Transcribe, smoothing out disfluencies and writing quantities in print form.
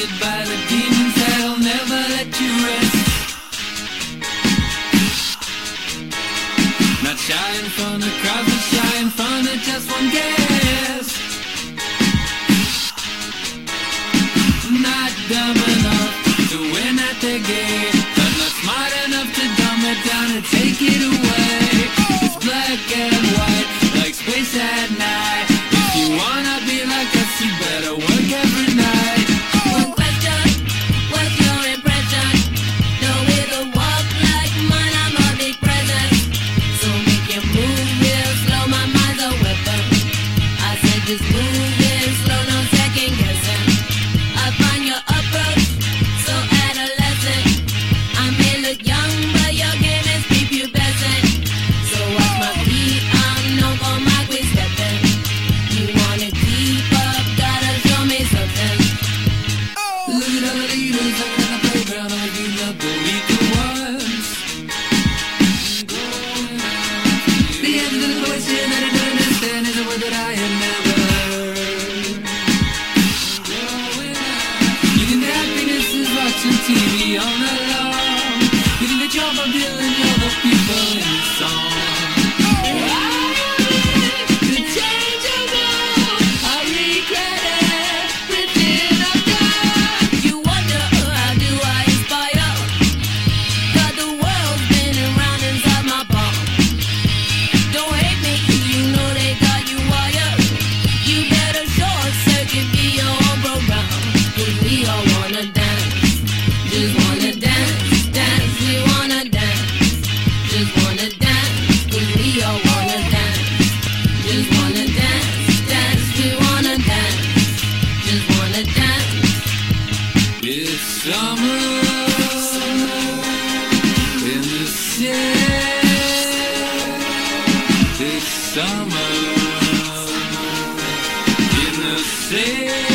Surrounded by the demons that'll never let you rest. Not shy in front of crowds, but shy in front of just one guest. Not dumb enough to win at the game, but not smart enough to dumb it down and take it away. It's black and white, like space at night. If you wanna be like us, you better work every night. One question, what's your impression? No way to walk like mine, I'm a big present. So make your move real slow, my mind's a weapon. I said just move real slow, no second guessing. I find your approach so adolescent. I may look young, but your game is prepubescent. So watch my feet, I'm known for my quick stepping. You wanna keep up, gotta show me something. Look at all the leaders out on the playground, all beating up the weaker ones. The answer to the question that I don't understand is a word that I have never heard. You think that happiness is watching TV all night long. You think that you're Bob Dylan, you're the people in the song. You wonder how do I inspire? Got the world spinning round inside my palm. Don't hate me, you know they got you wired. You better short circuit, be your own program. 'Cause we all wanna dance, just wanna dance, dance. We wanna dance, just wanna dance. 'Cause we all wanna dance, just wanna dance, dance. We wanna dance, just wanna dance. It's summer in the city. It's summer in the city.